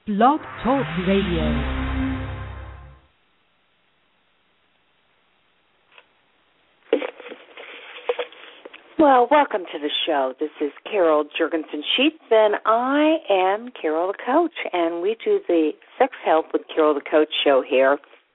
Blog Talk Radio. Well, welcome to the show. This is Carol Jurgensen-Sheets, and I am Carol the Coach, and we do the Sex Help with Carol the Coach show here.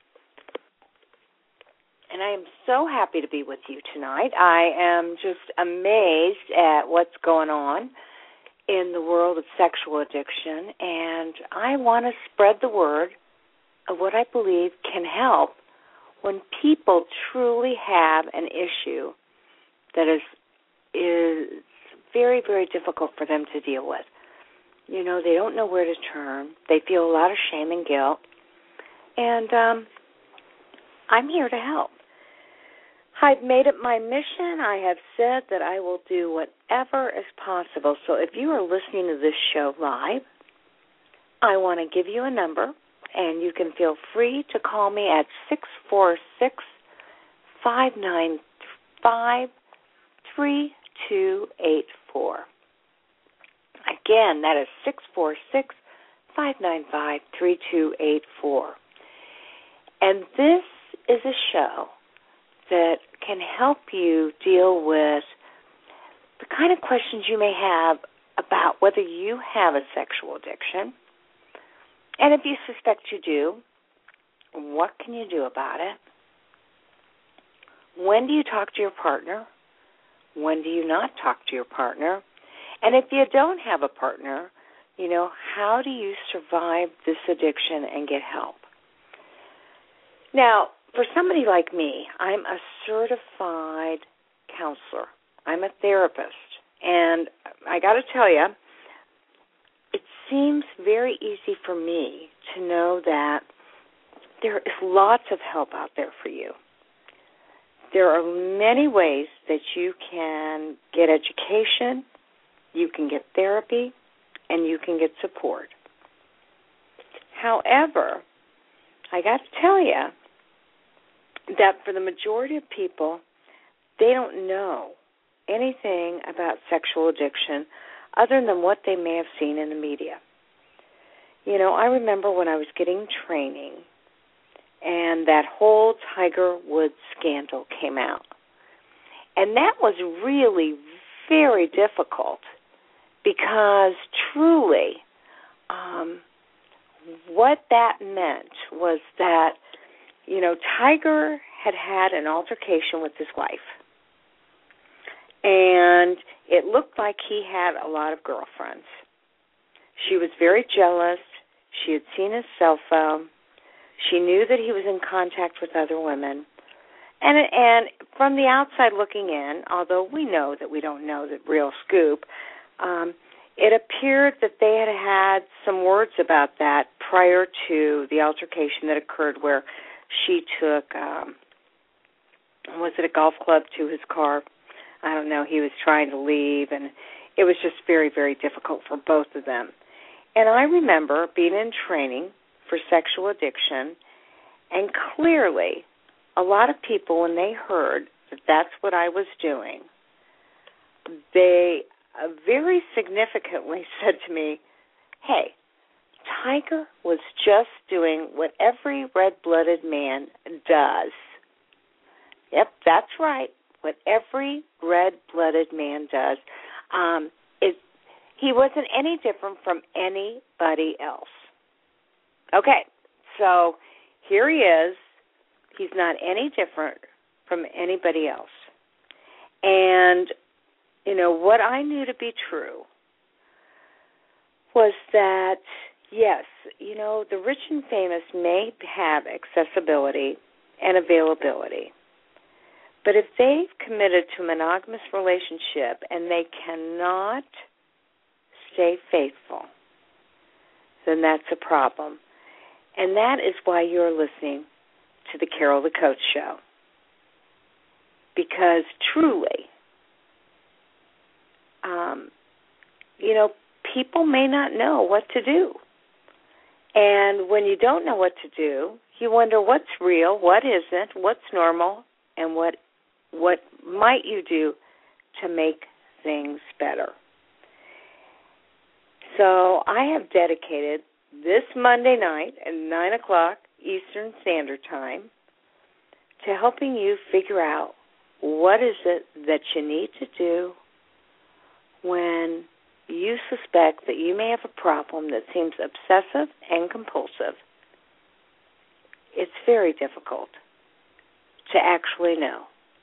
And I am so happy to be with you tonight. I am just amazed at what's going on in the world of sexual addiction, and I want to spread the word of what I believe can help when people truly have an issue that is very, very difficult for them to deal with. You know, they don't know where to turn. They feel a lot of shame and guilt, and I'm here to help. I've made it my mission. I have said that I will do whatever is possible. So if you are listening to this show live, I want to give you a number, and you can feel free to call me at 646-595-3284. Again, that is 646-595-3284. And this is a show that can help you deal with the kind of questions you may have about whether you have a sexual addiction. And if you suspect you do, what can you do about it? When do you talk to your partner? When do you not talk to your partner? And if you don't have a partner, you know, how do you survive this addiction and get help? Now, for somebody like me, I'm a certified counselor. I'm a therapist. And I got to tell you, it seems very easy for me to know that there is lots of help out there for you. There are many ways that you can get education, you can get therapy, and you can get support. However, I got to tell you that for the majority of people, they don't know anything about sexual addiction other than what they may have seen in the media. You know, I remember when I was getting training and that whole Tiger Woods scandal came out. And that was really very difficult because truly what that meant was that, you know, Tiger had an altercation with his wife. And it looked like he had a lot of girlfriends. She was very jealous. She had seen his cell phone. She knew that he was in contact with other women. And from the outside looking in, although we know that we don't know the real scoop, it appeared that they had had some words about that prior to the altercation that occurred where she took, was it a golf club to his car? I don't know. He was trying to leave, and it was just very, very difficult for both of them. And I remember being in training for sexual addiction, and clearly a lot of people, when they heard that that's what I was doing, they very significantly said to me, hey, Tiger was just doing what every red-blooded man does. Yep, that's right, what every red-blooded man does. He wasn't any different from anybody else. Okay, so here he is. He's not any different from anybody else. And, you know, what I knew to be true was that, yes, you know, the rich and famous may have accessibility and availability, but if they've committed to a monogamous relationship and they cannot stay faithful, then that's a problem. And that is why you're listening to the Carol the Coach Show. Because truly, you know, people may not know what to do. And when you don't know what to do, you wonder what's real, what isn't, what's normal, and what might you do to make things better. So I have dedicated this Monday night at 9 o'clock Eastern Standard Time to helping you figure out what is it that you need to do when you suspect that you may have a problem that seems obsessive and compulsive. It's very difficult to actually know.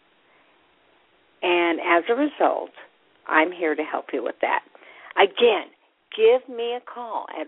And as a result, I'm here to help you with that. Again, give me a call at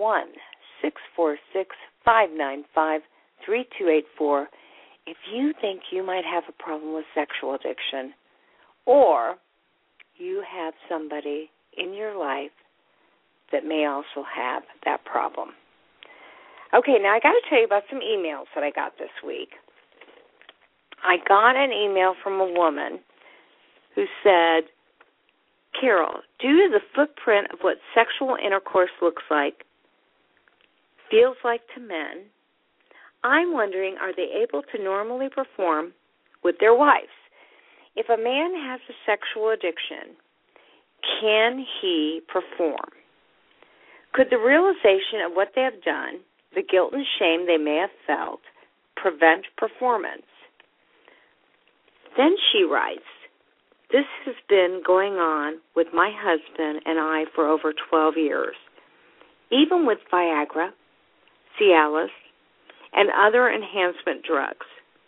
1-646-595-3284 if you think you might have a problem with sexual addiction or you have somebody in your life that may also have that problem. Okay, now I got to tell you about some emails that I got this week. I got an email from a woman who said, Carol, due to the footprint of what sexual intercourse looks like, feels like to men, I'm wondering, are they able to normally perform with their wives? If a man has a sexual addiction, can he perform? Could the realization of what they have done, the guilt and shame they may have felt, prevent performance? Then she writes, this has been going on with my husband and I for over 12 years. Even with Viagra, Cialis, and other enhancement drugs.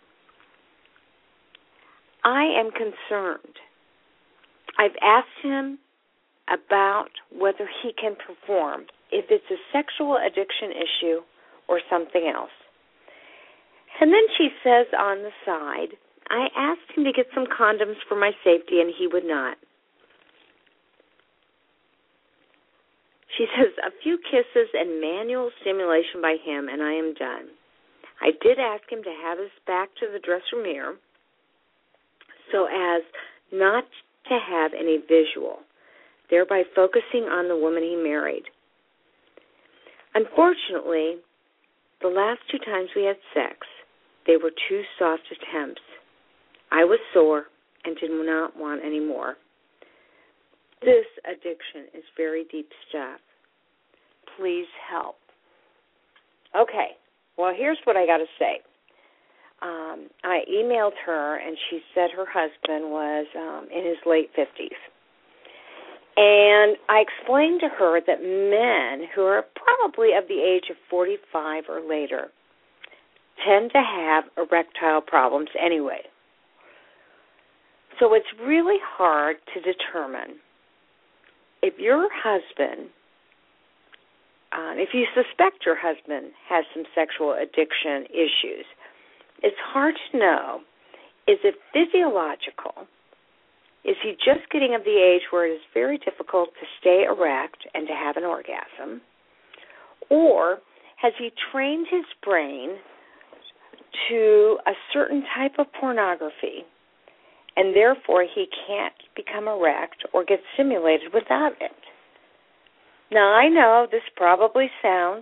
I am concerned. I've asked him about whether he can perform, if it's a sexual addiction issue or something else. And then she says on the side, I asked him to get some condoms for my safety, and he would not. She says, a few kisses and manual stimulation by him, and I am done. I did ask him to have his back to the dresser mirror so as not to have any visual, thereby focusing on the woman he married. Unfortunately, the last 2 times we had sex, they were 2 soft attempts. I was sore and did not want any more. This addiction is very deep stuff. Please help. Okay, well, here's what I got to say. I emailed her, and she said her husband was in his late 50s. And I explained to her that men who are probably of the age of 45 or later tend to have erectile problems anyway. So it's really hard to determine if your husband, if you suspect your husband has some sexual addiction issues, it's hard to know, is it physiological? Is he just getting of the age where it is very difficult to stay erect and to have an orgasm? Or has he trained his brain to a certain type of pornography, and therefore he can't become erect or get stimulated without it? Now, I know this probably sounds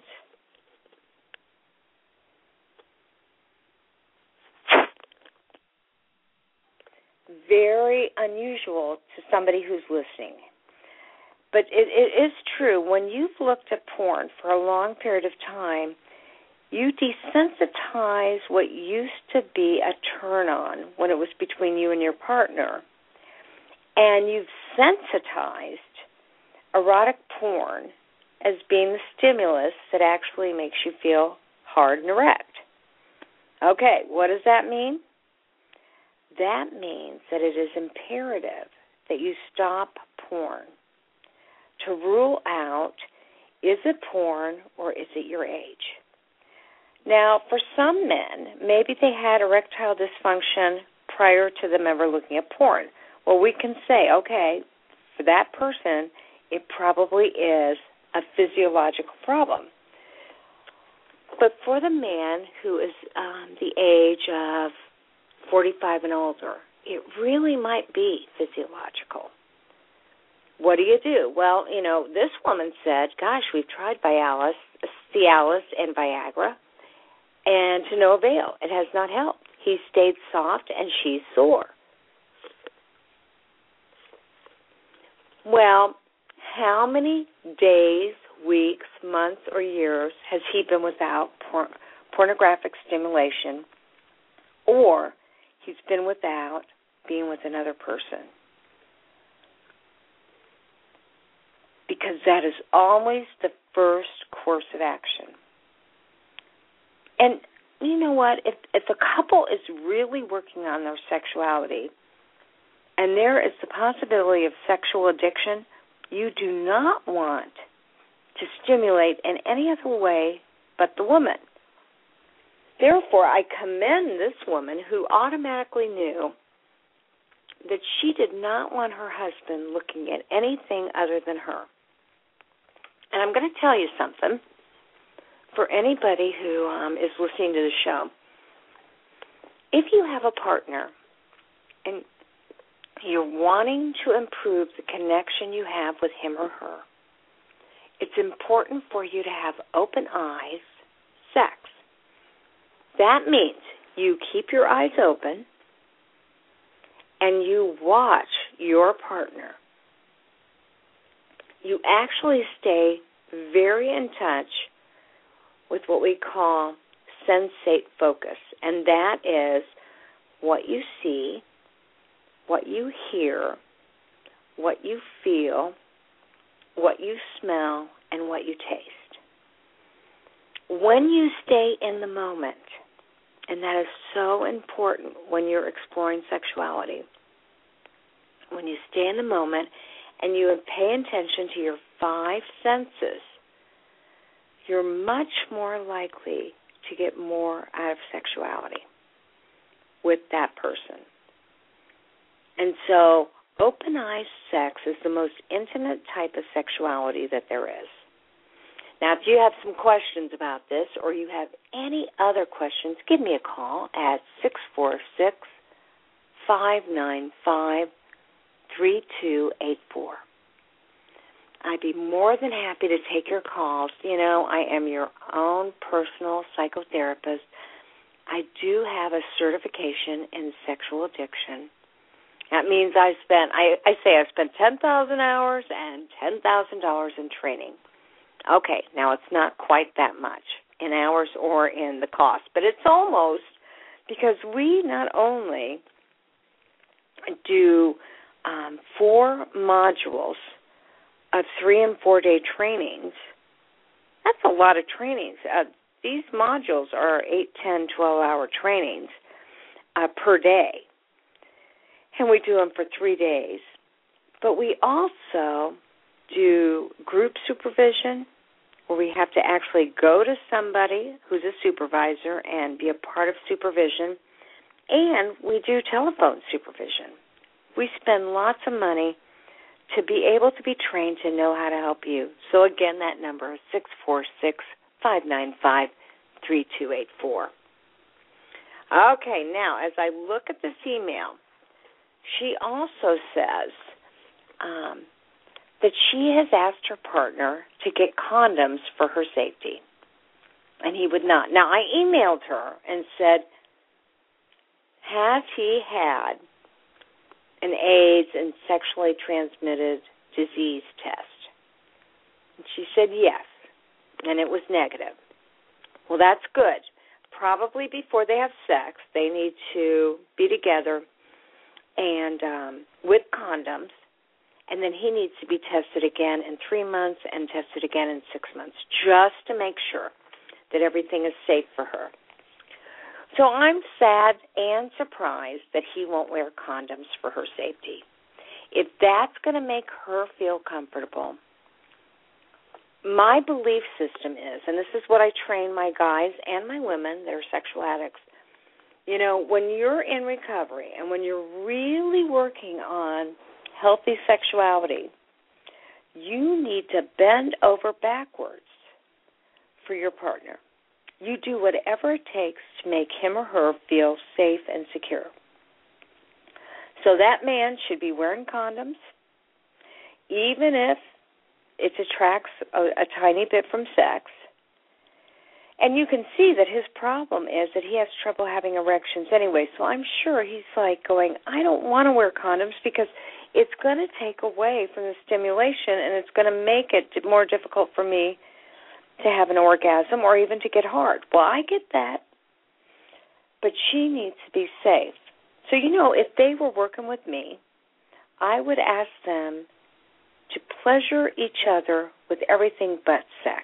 very unusual to somebody who's listening. But it is true. When you've looked at porn for a long period of time, you desensitize what used to be a turn-on when it was between you and your partner, and you've sensitized erotic porn as being the stimulus that actually makes you feel hard and erect. Okay, what does that mean? That means that it is imperative that you stop porn to rule out, is it porn or is it your age? Now, for some men, maybe they had erectile dysfunction prior to them ever looking at porn. Well, we can say, okay, for that person, it probably is a physiological problem. But for the man who is the age of 45 and older, it really might be physiological. What do? Well, this woman said, gosh, we've tried Cialis and Viagra, and to no avail. It has not helped. He stayed soft, and she's sore. Well, how many days, weeks, months, or years has he been without pornographic stimulation, or he's been without being with another person? Because that is always the first course of action. And you know what? If a couple is really working on their sexuality and there is the possibility of sexual addiction, you do not want to stimulate in any other way but the woman. Therefore, I commend this woman who automatically knew that she did not want her husband looking at anything other than her. And I'm going to tell you something for anybody who is listening to the show. If you have a partner and you're wanting to improve the connection you have with him or her, it's important for you to have open eyes sex. That means you keep your eyes open and you watch your partner. You actually stay very in touch with what we call sensate focus, and that is what you see, what you hear, what you feel, what you smell, and what you taste. When you stay in the moment, and that is so important when you're exploring sexuality, when you stay in the moment and you pay attention to your 5 senses, you're much more likely to get more out of sexuality with that person. And so open eyes sex is the most intimate type of sexuality that there is. Now, if you have some questions about this or you have any other questions, give me a call at 646-595-3284. I'd be more than happy to take your calls. You know, I am your own personal psychotherapist. I do have a certification in sexual addiction. That means I spent 10,000 hours and $10,000 in training. Okay, now it's not quite that much in hours or in the cost, but it's almost, because we not only do 4 modules of 3 and 4 day trainings. That's a lot of trainings. These modules are 8, 10, 12-hour trainings per day, and we do them for 3 days. But we also do group supervision, where we have to actually go to somebody who's a supervisor and be a part of supervision, and we do telephone supervision. We spend lots of money to be able to be trained to know how to help you. So again, that number is 646-595-3284. Okay, now as I look at this email, she also says that she has asked her partner to get condoms for her safety, and he would not. Now, I emailed her and said, has he had an AIDS and sexually transmitted disease test? And she said yes, and it was negative. Well, that's good. Probably before they have sex, they need to be together and with condoms, and then he needs to be tested again in 3 months and tested again in 6 months, just to make sure that everything is safe for her. So I'm sad and surprised that he won't wear condoms for her safety. If that's going to make her feel comfortable, my belief system is, and this is what I train my guys and my women that are sexual addicts, you know, when you're in recovery and when you're really working on healthy sexuality, you need to bend over backwards for your partner. You do whatever it takes to make him or her feel safe and secure. So that man should be wearing condoms, even if it detracts a tiny bit from sex. And you can see that his problem is that he has trouble having erections anyway. So I'm sure he's like going, I don't want to wear condoms because it's going to take away from the stimulation, and it's going to make it more difficult for me to have an orgasm or even to get hard. Well, I get that, but she needs to be safe. So, if they were working with me, I would ask them to pleasure each other with everything but sex.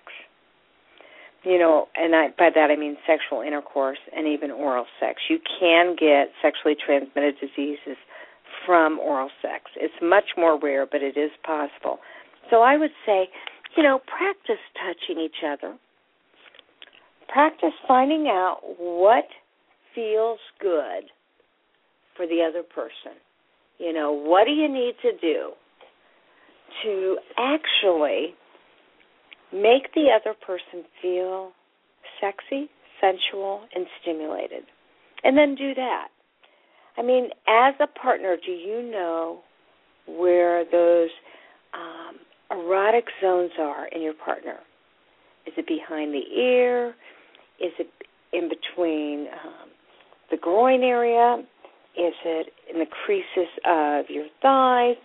And by that I mean sexual intercourse and even oral sex. You can get sexually transmitted diseases from oral sex. It's much more rare, but it is possible. So I would say, practice touching each other. Practice finding out what feels good for the other person. What do you need to do to actually make the other person feel sexy, sensual, and stimulated? And then do that. As a partner, do you know where those erotic zones are in your partner? Is it behind the ear? Is it in between the groin area? Is it in the creases of your thighs,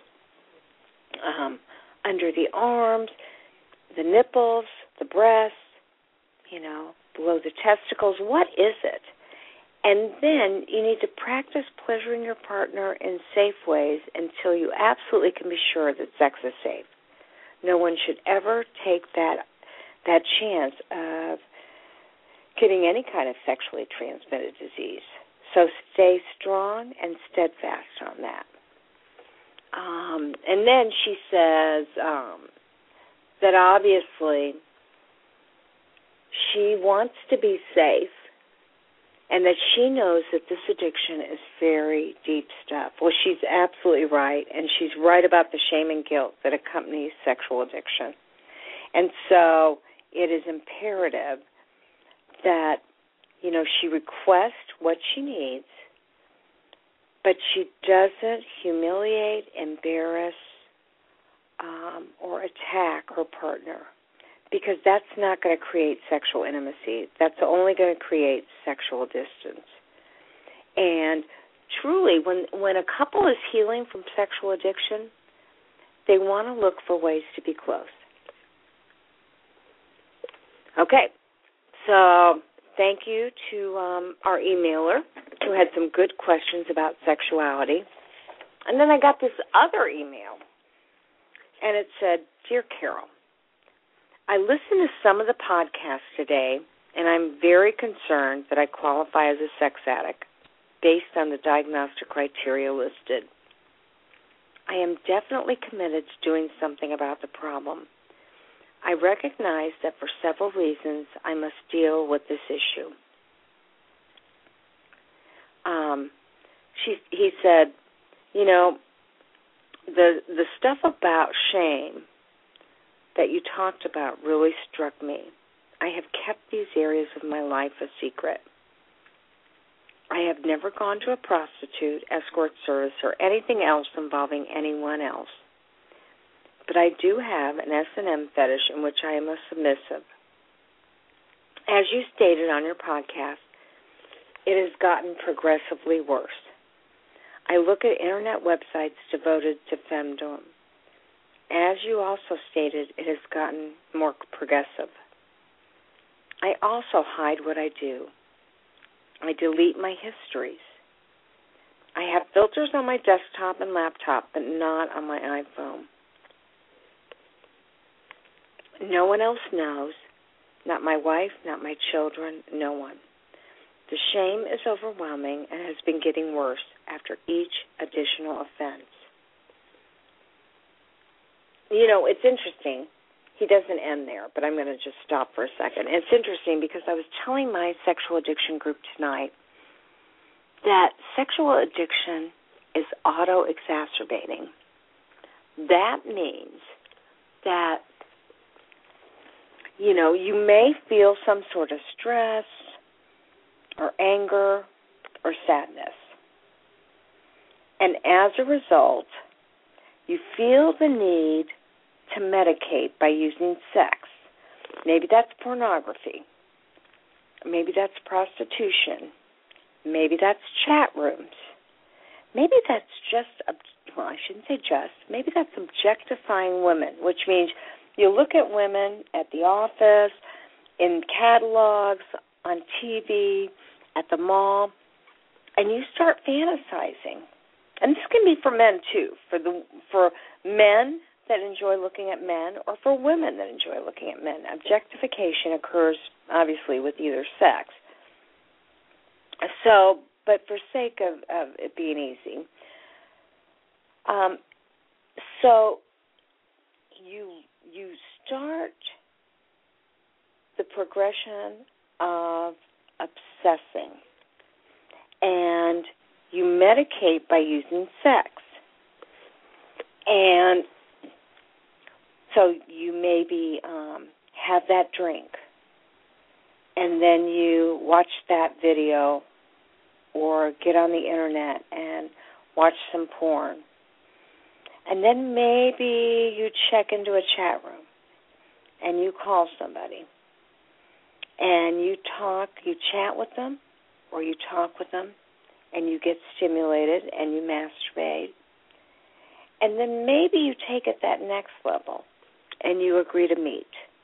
under the arms, the nipples, the breasts, below the testicles? What is it? And then you need to practice pleasuring your partner in safe ways until you absolutely can be sure that sex is safe. No one should ever take that chance of getting any kind of sexually transmitted disease. So stay strong and steadfast on that. And then she says that obviously she wants to be safe and that she knows that this addiction is very deep stuff. Well, she's absolutely right, and she's right about the shame and guilt that accompanies sexual addiction. And so it is imperative that, she requests what she needs, but she doesn't humiliate, embarrass, or attack her partner, because that's not going to create sexual intimacy. That's only going to create sexual distance. And truly, when a couple is healing from sexual addiction, they want to look for ways to be close. Okay, so thank you to our emailer who had some good questions about sexuality. And then I got this other email, and it said, Dear Carol, I listened to some of the podcasts today, and I'm very concerned that I qualify as a sex addict based on the diagnostic criteria listed. I am definitely committed to doing something about the problem. I recognize that for several reasons I must deal with this issue. He said, the stuff about shame that you talked about really struck me. I have kept these areas of my life a secret. I have never gone to a prostitute, escort service, or anything else involving anyone else. But I do have an S&M fetish in which I am a submissive. As you stated on your podcast, it has gotten progressively worse. I look at Internet websites devoted to femdom. As you also stated, it has gotten more progressive. I also hide what I do. I delete my histories. I have filters on my desktop and laptop, but not on my iPhone. No one else knows, not my wife, not my children, no one. The shame is overwhelming and has been getting worse after each additional offense. It's interesting. He doesn't end there, but I'm going to just stop for a second. It's interesting because I was telling my sexual addiction group tonight that sexual addiction is auto-exacerbating. That means that, you may feel some sort of stress or anger or sadness. And as a result, you feel the need to medicate by using sex. Maybe that's pornography. Maybe that's prostitution. Maybe that's chat rooms. maybe that's I shouldn't say just, maybe that's objectifying women, which means you look at women at the office, in catalogs, on TV, at the mall, and you start fantasizing. And this can be for men too, for men that enjoy looking at men, or for women that enjoy looking at men. Objectification occurs obviously with either sex. So, but for sake of it being easy, so you start the progression of obsessing, and you medicate by using sex. And so you maybe have that drink, and then you watch that video or get on the internet and watch some porn. And then maybe you check into a chat room and you call somebody and you chat with them, or you talk with them, and you get stimulated and you masturbate. And then maybe you take it that next level and you agree to meet.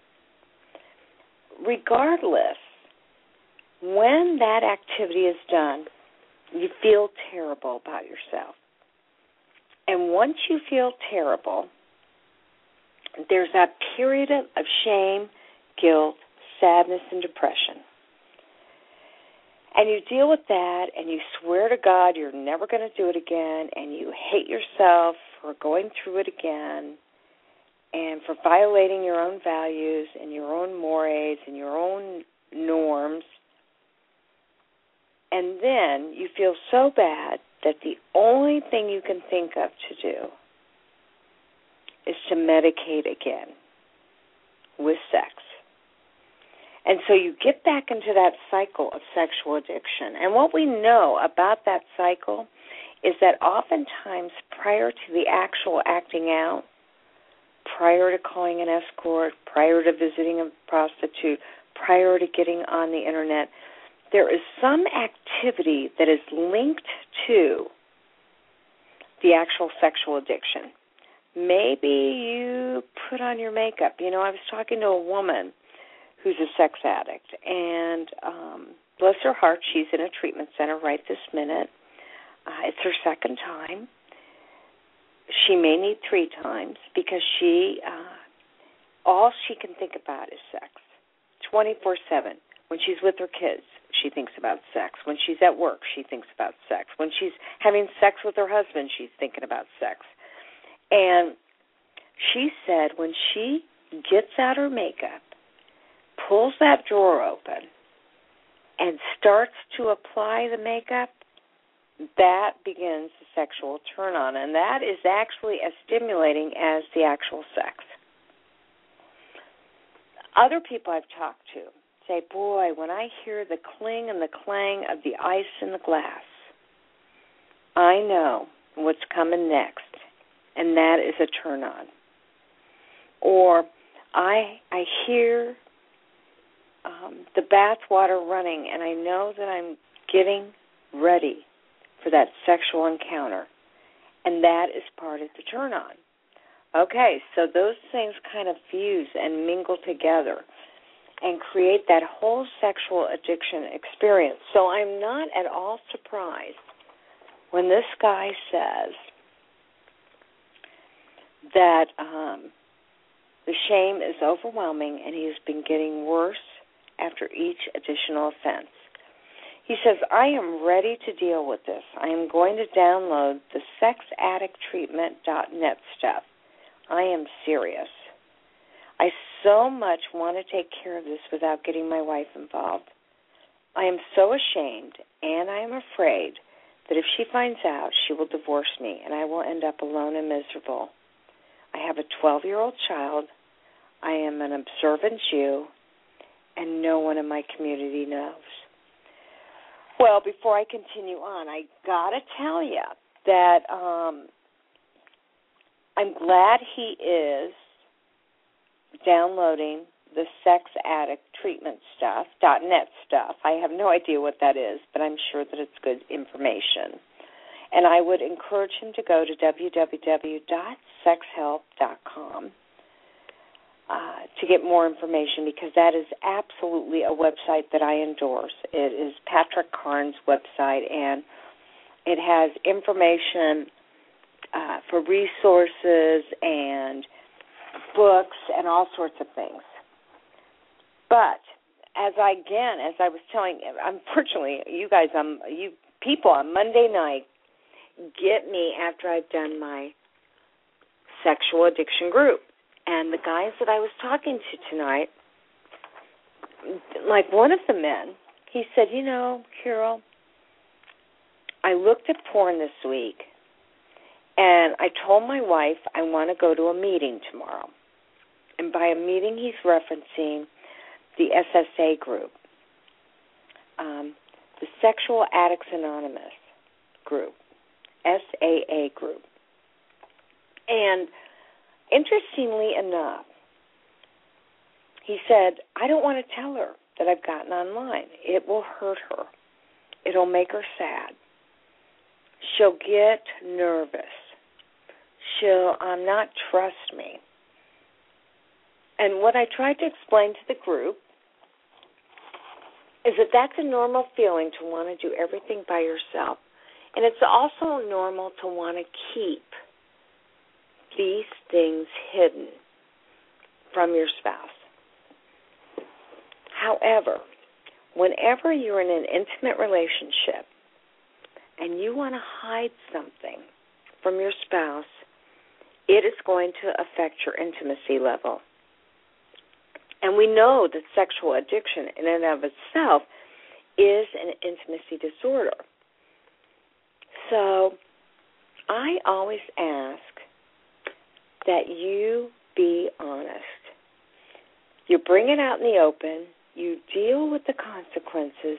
Regardless, when that activity is done, you feel terrible about yourself. And once you feel terrible, there's that period of shame, guilt, sadness, and depression. And you deal with that, and you swear to God you're never going to do it again, and you hate yourself for going through it again, and for violating your own values and your own mores and your own norms. And then you feel so bad that the only thing you can think of to do is to medicate again with sex. And so you get back into that cycle of sexual addiction. And what we know about that cycle is that oftentimes prior to the actual acting out, prior to calling an escort, prior to visiting a prostitute, prior to getting on the internet, there is some activity that is linked to the actual sexual addiction. Maybe you put on your makeup. I was talking to a woman who's a sex addict, and bless her heart, she's in a treatment center right this minute. It's her second time. She may need 3 times because all she can think about is sex, 24/7. When she's with her kids, she thinks about sex. When she's at work, she thinks about sex. When she's having sex with her husband, she's thinking about sex. And she said when she gets out her makeup, pulls that drawer open, and starts to apply the makeup, that begins the sexual turn-on. And that is actually as stimulating as the actual sex. Other people I've talked to say, boy, when I hear the cling and the clang of the ice in the glass, I know what's coming next, and that is a turn-on. Or I hear the bath water running, and I know that I'm getting ready for that sexual encounter, and that is part of the turn-on. Okay, so those things kind of fuse and mingle together and create that whole sexual addiction experience. So I'm not at all surprised when this guy says that the shame is overwhelming and he's been getting worse after each additional offense. He says, I am ready to deal with this. I am going to download the sexaddicttreatment.net stuff. I am serious. I so much want to take care of this without getting my wife involved. I am so ashamed, and I am afraid that if she finds out, she will divorce me, and I will end up alone and miserable. I have a 12-year-old child. I am an observant Jew, and no one in my community knows. Well, before I continue on, I got to tell you that I'm glad he is downloading the sex addict treatment stuff, .net stuff. I have no idea what that is, but I'm sure that it's good information. And I would encourage him to go to www.sexhelp.com to get more information, because that is absolutely a website that I endorse. It is Patrick Carnes' website, and it has information for resources and books and all sorts of things. But as I was telling, unfortunately, you guys, you people on Monday night get me after I've done my sexual addiction group. And the guys that I was talking to tonight, like one of the men, he said, you know, Carol, I looked at porn this week, and I told my wife I want to go to a meeting tomorrow. And by a meeting, he's referencing the SSA group, the Sexual Addicts Anonymous group, SAA group. And interestingly enough, he said, I don't want to tell her that I've gotten online. It will hurt her. It'll make her sad. She'll get nervous. She'll not trust me. And what I tried to explain to the group is that that's a normal feeling to want to do everything by yourself. And it's also normal to want to keep these things hidden from your spouse. However, whenever you're in an intimate relationship and you want to hide something from your spouse, it is going to affect your intimacy level. And we know that sexual addiction in and of itself is an intimacy disorder. So I always ask that you be honest. You bring it out in the open, you deal with the consequences,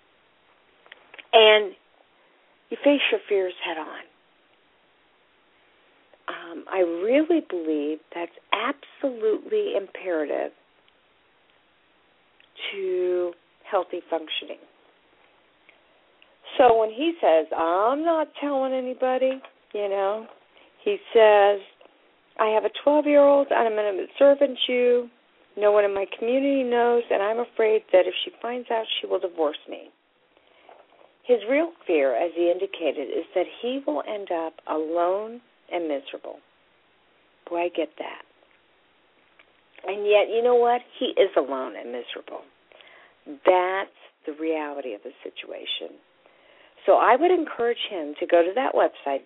and you face your fears head on. I really believe that's absolutely imperative to healthy functioning. So when he says, I'm not telling anybody, he says, I have a 12-year-old, and I'm going to servant you. No one in my community knows, and I'm afraid that if she finds out, she will divorce me. His real fear, as he indicated, is that he will end up alone and miserable. Boy, I get that. And yet, you know what? He is alone and miserable. That's the reality of the situation. So I would encourage him to go to that website,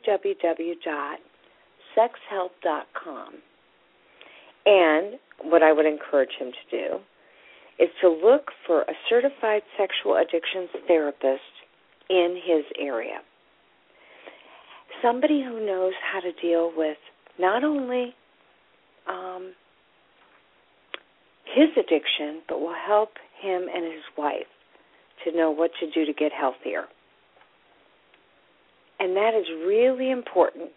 www.sexhelp.com. And what I would encourage him to do is to look for a certified sexual addictions therapist in his area. Somebody who knows how to deal with not only his addiction, but will help him and his wife to know what to do to get healthier. And that is really important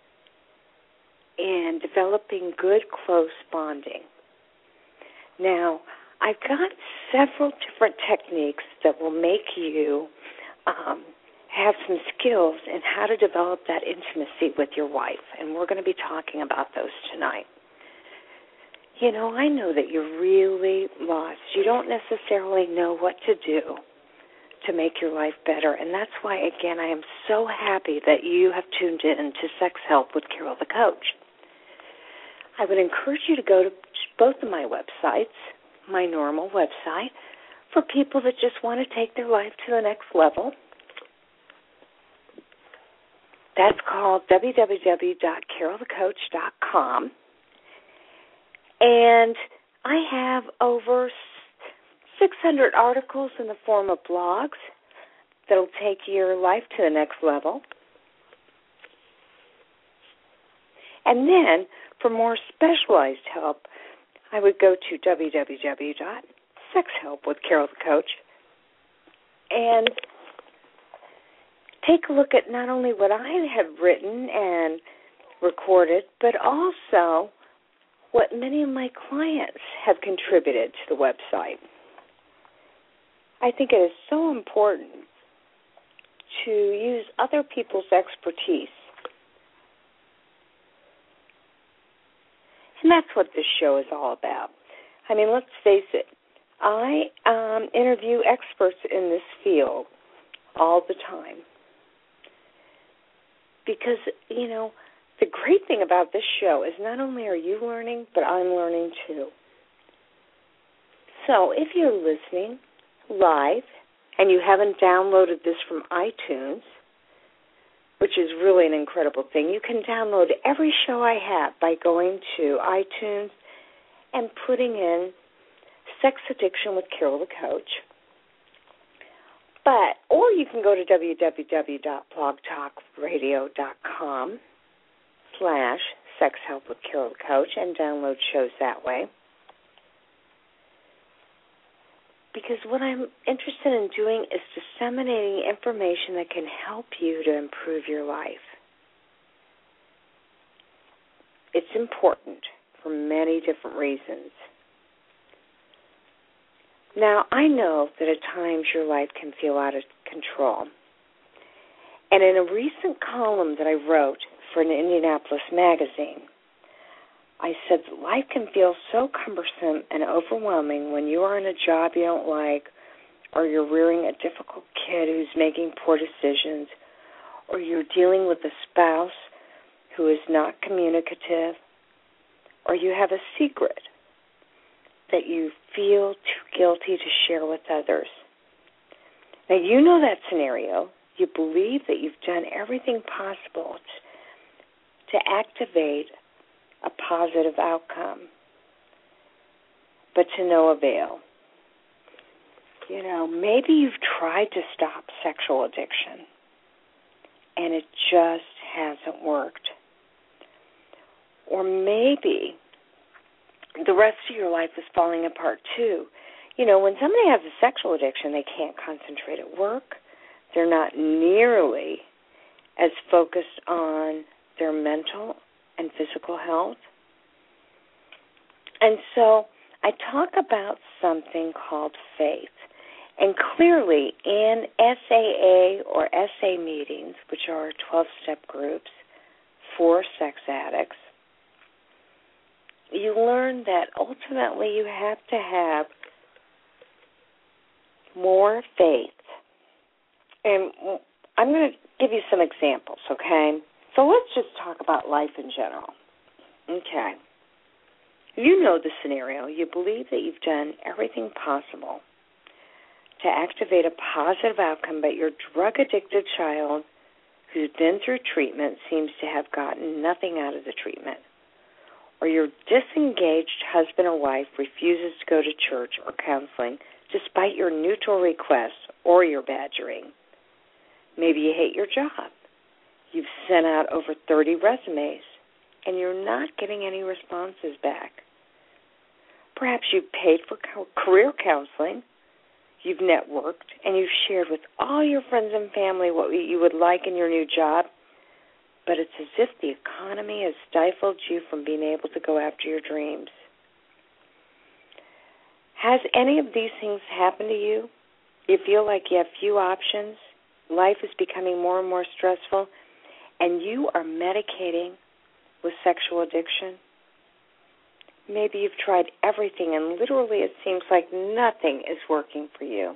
in developing good, close bonding. Now, I've got several different techniques that will make you have some skills in how to develop that intimacy with your wife, and we're going to be talking about those tonight. I know that you're really lost. You don't necessarily know what to do to make your life better, and that's why, again, I am so happy that you have tuned in to Sex Help with Carol the Coach. I would encourage you to go to both of my websites, my normal website, for people that just want to take their life to the next level. That's called www.carolthecoach.com. And I have over 600 articles in the form of blogs that will take your life to the next level. And then, for more specialized help, I would go to www.sexhelpwithcarolthecoach and take a look at not only what I have written and recorded, but also what many of my clients have contributed to the website. I think it is so important to use other people's expertise. And that's what this show is all about. I mean, let's face it, I interview experts in this field all the time. Because, the great thing about this show is not only are you learning, but I'm learning too. So if you're listening live and you haven't downloaded this from iTunes, which is really an incredible thing, you can download every show I have by going to iTunes and putting in Sex Addiction with Carol the Coach. Or you can go to www.blogtalkradio.com/sexhelpwithcarolthecoach and download shows that way. Because what I'm interested in doing is disseminating information that can help you to improve your life. It's important for many different reasons. Now, I know that at times your life can feel out of control. And in a recent column that I wrote for an Indianapolis magazine, I said that life can feel so cumbersome and overwhelming when you are in a job you don't like, or you're rearing a difficult kid who's making poor decisions, or you're dealing with a spouse who is not communicative, or you have a secret that you feel too guilty to share with others. Now, you know that scenario. You believe that you've done everything possible to activate a positive outcome, but to no avail. Maybe you've tried to stop sexual addiction, and it just hasn't worked. Or maybe the rest of your life is falling apart too. When somebody has a sexual addiction, they can't concentrate at work. They're not nearly as focused on their mental and physical health. And so I talk about something called faith. And clearly in SAA or SA meetings, which are 12-step groups for sex addicts, you learn that ultimately you have to have more faith. And I'm going to give you some examples, okay? So let's just talk about life in general. Okay. You know the scenario. You believe that you've done everything possible to activate a positive outcome, but your drug-addicted child who's been through treatment seems to have gotten nothing out of the treatment. Or your disengaged husband or wife refuses to go to church or counseling despite your neutral requests or your badgering. Maybe you hate your job. You've sent out over 30 resumes, and you're not getting any responses back. Perhaps you've paid for career counseling, you've networked, and you've shared with all your friends and family what you would like in your new job, but it's as if the economy has stifled you from being able to go after your dreams. Has any of these things happened to you? You feel like you have few options, life is becoming more and more stressful, and you are medicating with sexual addiction? Maybe you've tried everything and literally it seems like nothing is working for you.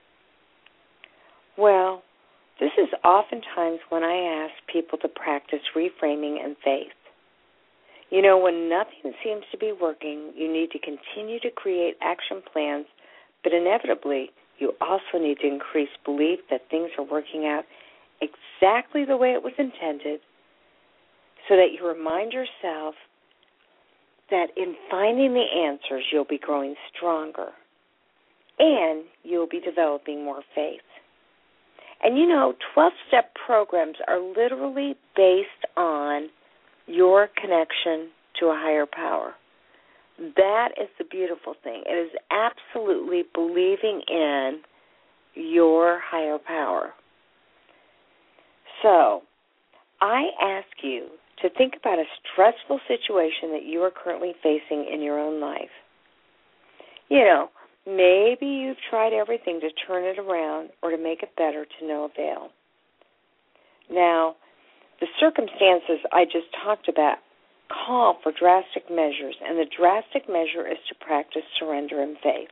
Well, this is oftentimes when I ask people to practice reframing and faith. When nothing seems to be working, you need to continue to create action plans, but inevitably you also need to increase belief that things are working out exactly the way it was intended, so that you remind yourself that in finding the answers, you'll be growing stronger and you'll be developing more faith. And 12-step programs are literally based on your connection to a higher power. That is the beautiful thing. It is absolutely believing in your higher power. So, I ask you to think about a stressful situation that you are currently facing in your own life. Maybe you've tried everything to turn it around or to make it better to no avail. Now, the circumstances I just talked about call for drastic measures, and the drastic measure is to practice surrender and faith.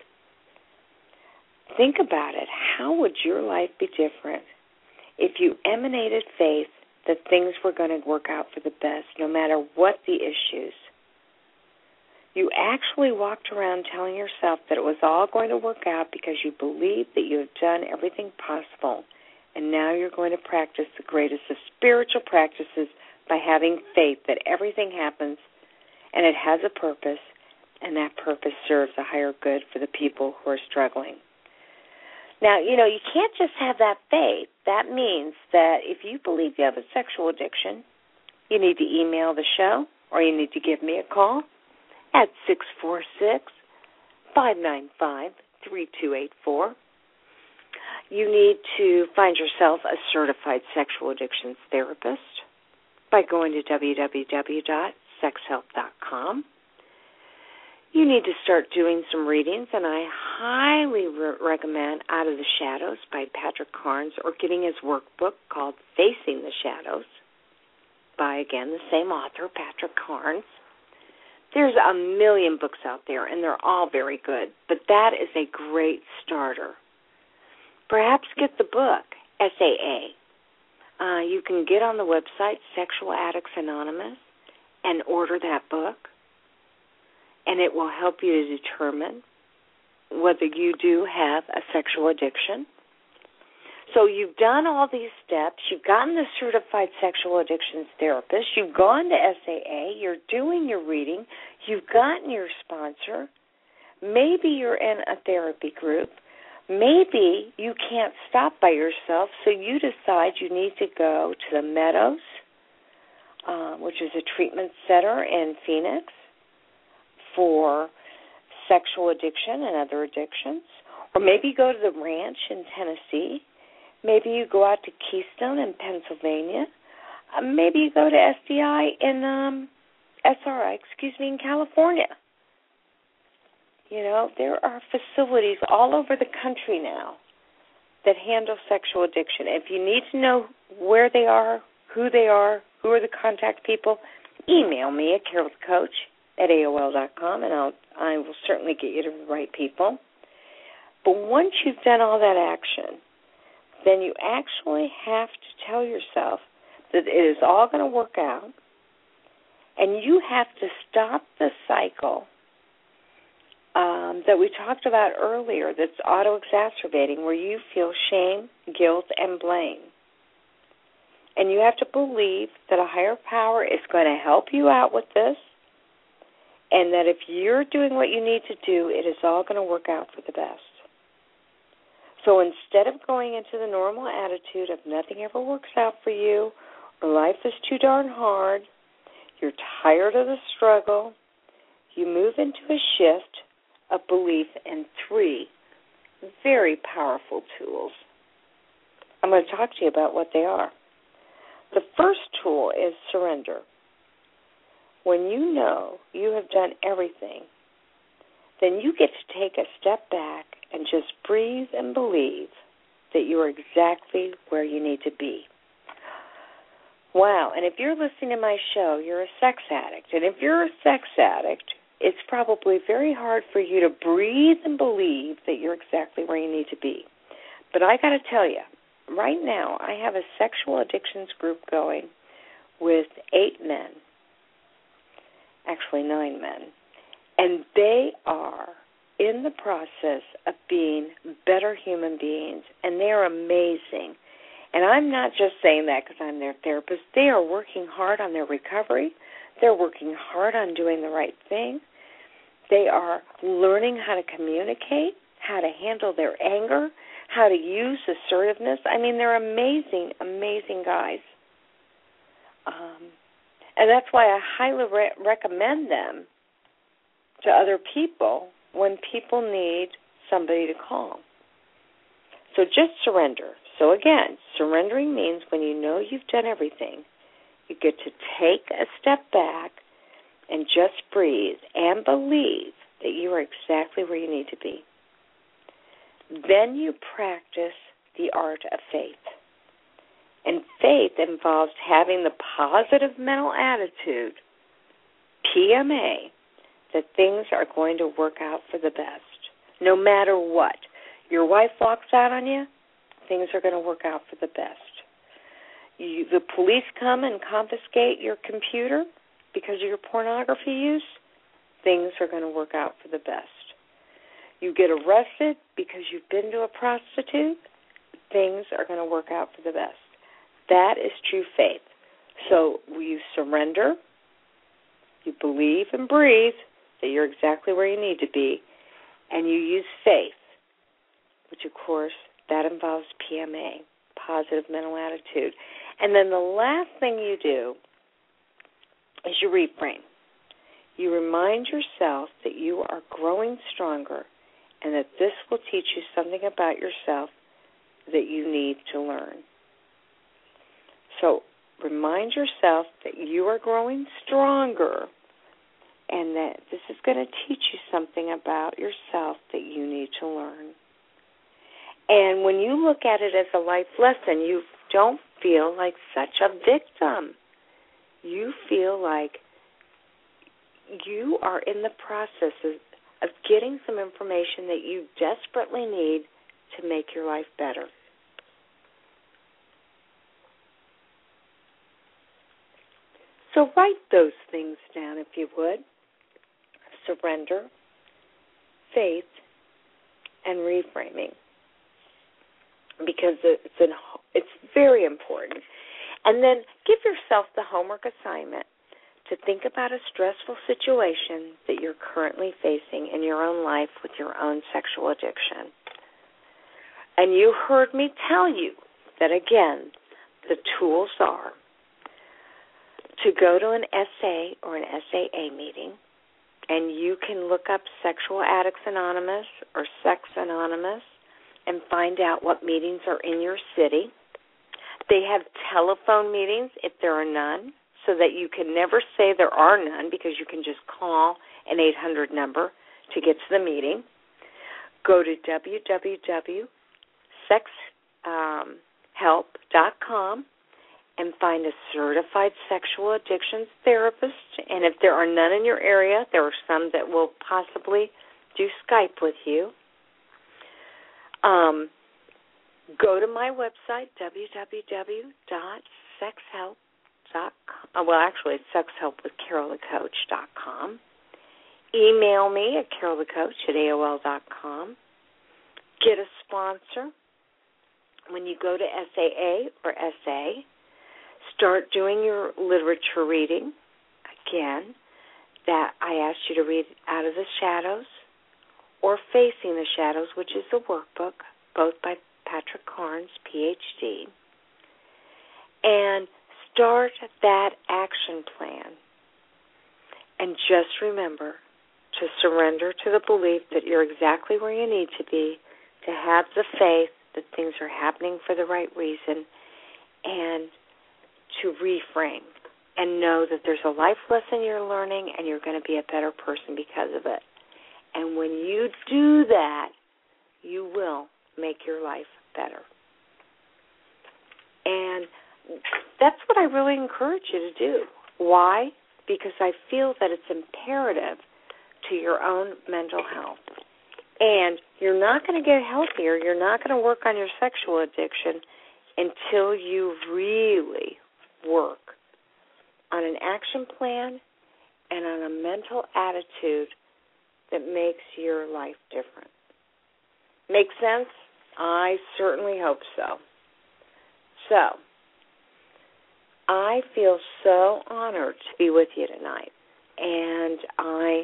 Think about it. How would your life be different if you emanated faith that things were going to work out for the best, no matter what the issues? You actually walked around telling yourself that it was all going to work out because you believe that you have done everything possible, and now you're going to practice the greatest of spiritual practices by having faith that everything happens and it has a purpose, and that purpose serves a higher good for the people who are struggling. Now, you can't just have that faith. That means that if you believe you have a sexual addiction, you need to email the show or you need to give me a call at 646-595-3284. You need to find yourself a certified sexual addictions therapist by going to www.sexhelp.com. You need to start doing some readings, and I highly recommend Out of the Shadows by Patrick Carnes, or getting his workbook called Facing the Shadows by, again, the same author, Patrick Carnes. There's a million books out there, and they're all very good, but that is a great starter. Perhaps get the book, SAA. You can get on the website, Sexual Addicts Anonymous, and order that book, and it will help you to determine whether you do have a sexual addiction. So you've done all these steps. You've gotten the certified sexual addictions therapist. You've gone to SAA. You're doing your reading. You've gotten your sponsor. Maybe you're in a therapy group. Maybe you can't stop by yourself, so you decide you need to go to the Meadows, which is a treatment center in Phoenix for sexual addiction and other addictions. Or maybe go to the ranch in Tennessee. Maybe you go out to Keystone in Pennsylvania. Maybe you go to SRI in California. There are facilities all over the country now that handle sexual addiction. If you need to know where they are, who are the contact people, email me at carolthecoach@AOL.com, and I will certainly get you to the right people. But once you've done all that action, then you actually have to tell yourself that it is all going to work out, and you have to stop the cycle that we talked about earlier that's auto-exacerbating, where you feel shame, guilt, and blame. And you have to believe that a higher power is going to help you out with this, and that if you're doing what you need to do, it is all going to work out for the best. So instead of going into the normal attitude of nothing ever works out for you, or life is too darn hard, you're tired of the struggle, you move into a shift of belief in 3 very powerful tools. I'm going to talk to you about what they are. The first tool is surrender. When you know you have done everything, then you get to take a step back and just breathe and believe that you are exactly where you need to be. Wow, and if you're listening to my show, you're a sex addict. And if you're a sex addict, it's probably very hard for you to breathe and believe that you're exactly where you need to be. But I got to tell you, right now I have a sexual addictions group going with 8 men, actually 9 men, and they are in the process of being better human beings, and they are amazing. And I'm not just saying that because I'm their therapist. They are working hard on their recovery. They're working hard on doing the right thing. They are learning how to communicate, how to handle their anger, how to use assertiveness. I mean, they're amazing, amazing guys. And that's why I highly recommend them to other people when people need somebody to call. So just surrender. So again, surrendering means when you know you've done everything, you get to take a step back and just breathe and believe that you are exactly where you need to be. Then you practice the art of faith. And faith involves having the positive mental attitude, PMA, that things are going to work out for the best. No matter what. Your wife walks out on you, things are going to work out for the best. The police come and confiscate your computer because of your pornography use, things are going to work out for the best. You get arrested because you've been to a prostitute, things are going to work out for the best. That is true faith. So you surrender, you believe and breathe that you're exactly where you need to be, and you use faith, which, of course, that involves PMA, positive mental attitude. And then the last thing you do is you reframe. You remind yourself that you are growing stronger and that this will teach you something about yourself that you need to learn. So remind yourself that you are growing stronger and that this is going to teach you something about yourself that you need to learn. And when you look at it as a life lesson, you don't feel like such a victim. You feel like you are in the process of getting some information that you desperately need to make your life better. So write those things down if you would. Surrender, faith, and reframing. Because it's very important. And then give yourself the homework assignment to think about a stressful situation that you're currently facing in your own life with your own sexual addiction. And you heard me tell you that, again, the tools are to go to an SA or an SAA meeting, and you can look up Sexual Addicts Anonymous or Sex Anonymous and find out what meetings are in your city. They have telephone meetings if there are none, so that you can never say there are none because you can just call an 800 number to get to the meeting. Go to www.sexhelp.com and find a certified sexual addictions therapist. And if there are none in your area, there are some that will possibly do Skype with you. Go to my website, www.sexhelp.com. Well, actually, it's sexhelpwithcarolthecoach.com. Email me at carolthecoach@AOL.com. Get a sponsor. When you go to SAA or SA, start doing your literature reading. Again, that I asked you to read Out of the Shadows or Facing the Shadows, which is a workbook, both by Patrick Carnes, Ph.D. And start that action plan. And just remember to surrender to the belief that you're exactly where you need to be, to have the faith that things are happening for the right reason, and to reframe and know that there's a life lesson you're learning and you're going to be a better person because of it. And when you do that, you will make your life better. And that's what I really encourage you to do. Why? Because I feel that it's imperative to your own mental health. And you're not going to get healthier, you're not going to work on your sexual addiction until you really work on an action plan and on a mental attitude that makes your life different. Make sense? I certainly hope so. So, I feel so honored to be with you tonight, and I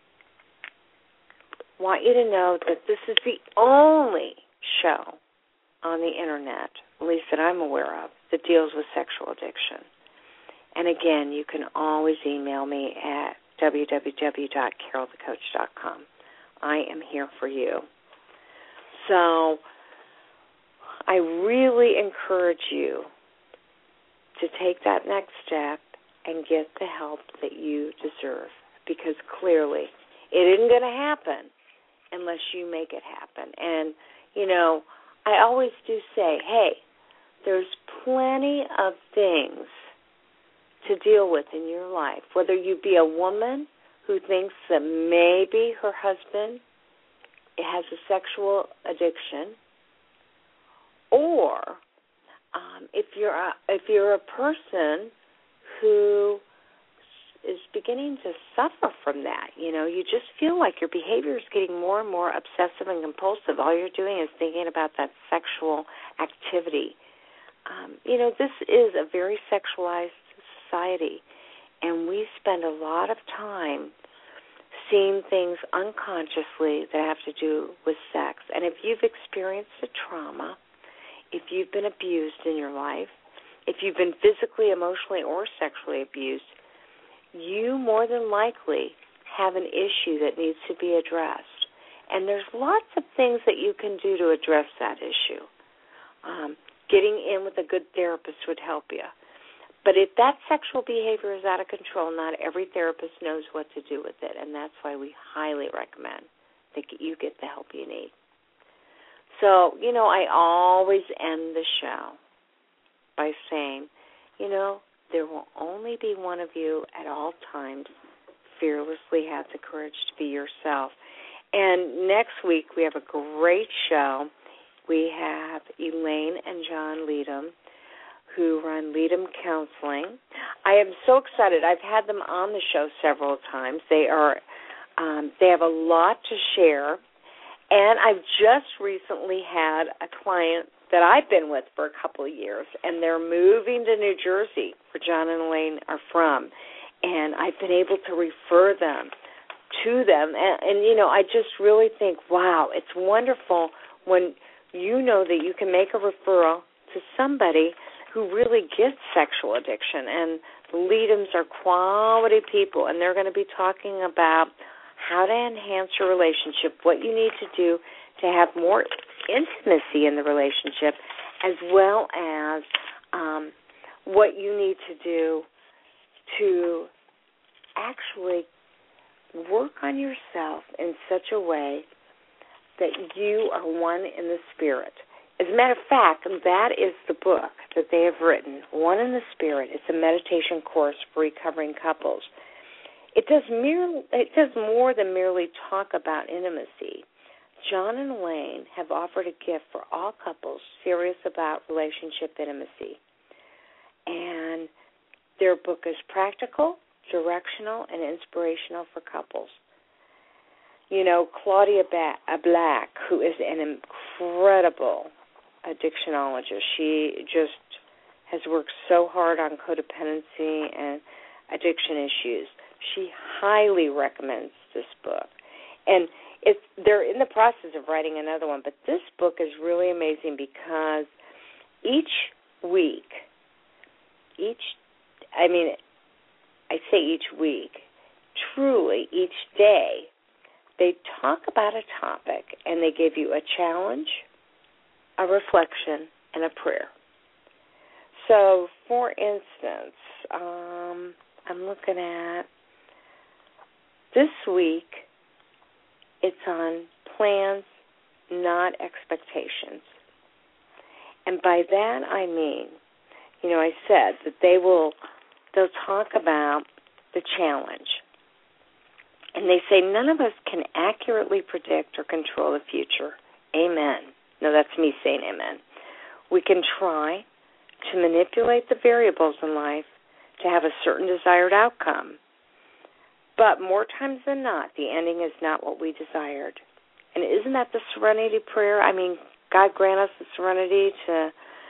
want you to know that this is the only show on the Internet, at least that I'm aware of, that deals with sexual addiction. And again, you can always email me at www.carolthecoach.com. I am here for you. So I really encourage you to take that next step and get the help that you deserve, because clearly it isn't going to happen unless you make it happen. And, you know, I always do say, hey, there's plenty of things to deal with in your life, whether you be a woman who thinks that maybe her husband has a sexual addiction, or if you're a person who is beginning to suffer from that, you just feel like your behavior is getting more and more obsessive and compulsive. All you're doing is thinking about that sexual activity. This is a very sexualized society, and we spend a lot of time seeing things unconsciously that have to do with sex. And if you've experienced a trauma, if you've been abused in your life, if you've been physically, emotionally, or sexually abused, you more than likely have an issue that needs to be addressed. And there's lots of things that you can do to address that issue. Getting in with a good therapist would help you. But if that sexual behavior is out of control, not every therapist knows what to do with it, and that's why we highly recommend that you get the help you need. So, I always end the show by saying, there will only be one of you at all times. Fearlessly have the courage to be yourself. And next week we have a great show. We have Elaine and John Leadham, who run Leadham Counseling. I am so excited. I've had them on the show several times. They have a lot to share. And I've just recently had a client that I've been with for a couple of years, and they're moving to New Jersey, where John and Elaine are from. And I've been able to refer them to them. And I just really think, wow, it's wonderful when you know that you can make a referral to somebody who really gets sexual addiction. And the Leadhams are quality people, and they're going to be talking about how to enhance your relationship, what you need to do to have more intimacy in the relationship, as well as what you need to do to actually work on yourself in such a way that you are one in the spirit. As a matter of fact, that is the book that they have written, One in the Spirit. It's a meditation course for recovering couples. It does more than merely talk about intimacy. John and Elaine have offered a gift for all couples serious about relationship intimacy. And their book is practical, directional, and inspirational for couples. Claudia Black, who is an incredible addictionologist, she just has worked so hard on codependency and addiction issues. She highly recommends this book. And they're in the process of writing another one, but this book is really amazing because each week, truly each day, they talk about a topic and they give you a challenge, a reflection, and a prayer. So, for instance, I'm looking at this week, it's on plans, not expectations. And by that I mean, I said that they'll talk about the challenge. And they say none of us can accurately predict or control the future. Amen. No, that's me saying amen. We can try to manipulate the variables in life to have a certain desired outcome. But more times than not, the ending is not what we desired. And isn't that the serenity prayer? God grant us the serenity to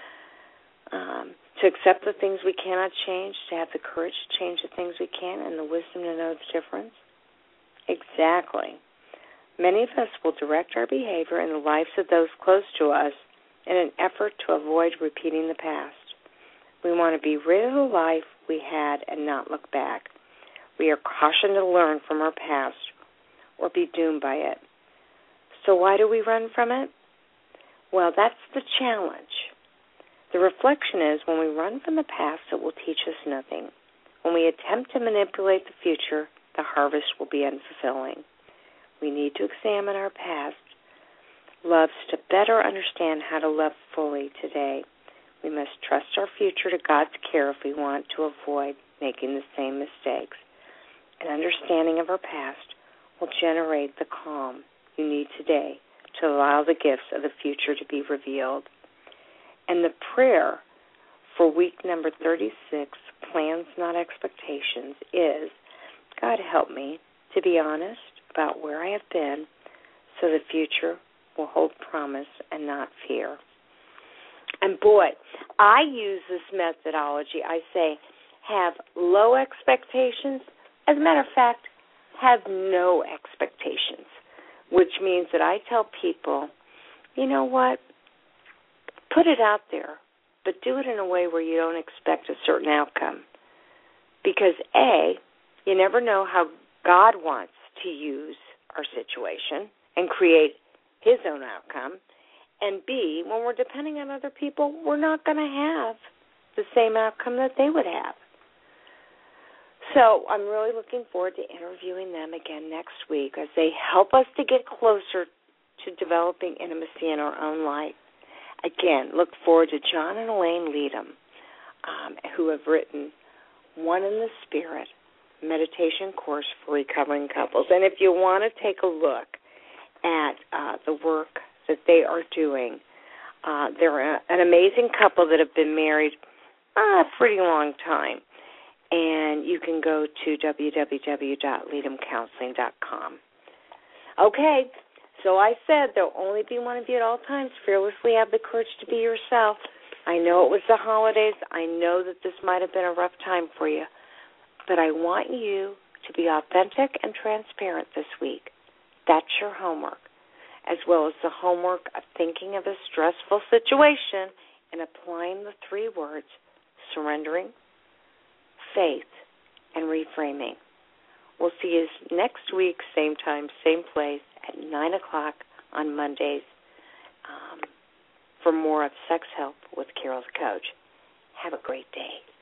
accept the things we cannot change, to have the courage to change the things we can, and the wisdom to know the difference. Exactly. Many of us will direct our behavior in the lives of those close to us in an effort to avoid repeating the past. We want to be rid of the life we had and not look back. We are cautioned to learn from our past or be doomed by it. So why do we run from it? Well, that's the challenge. The reflection is when we run from the past, it will teach us nothing. When we attempt to manipulate the future, the harvest will be unfulfilling. We need to examine our past loves to better understand how to love fully today. We must trust our future to God's care if we want to avoid making the same mistakes. An understanding of our past will generate the calm you need today to allow the gifts of the future to be revealed. And the prayer for week number 36, Plans Not Expectations, is, God help me to be honest about where I have been so the future will hold promise and not fear. And boy, I use this methodology. I say, have low expectations. As a matter of fact, have no expectations, which means that I tell people, you know what, put it out there, but do it in a way where you don't expect a certain outcome. Because A, you never know how God wants to use our situation and create His own outcome. And B, when we're depending on other people, we're not going to have the same outcome that they would have. So I'm really looking forward to interviewing them again next week as they help us to get closer to developing intimacy in our own life. Again, look forward to John and Elaine Leadham, who have written One in the Spirit, meditation course for recovering couples. And if you want to take a look at the work that they are doing, they're an amazing couple that have been married a pretty long time. And you can go to www.leadhamcounseling.com. Okay, so I said there'll only be one of you at all times. Fearlessly have the courage to be yourself. I know it was the holidays. I know that this might have been a rough time for you. But I want you to be authentic and transparent this week. That's your homework, as well as the homework of thinking of a stressful situation and applying the 3 words, surrendering, faith, and reframing. We'll see you next week, same time, same place, at 9 o'clock on Mondays for more of Sex Help with Carol the Coach. Have a great day.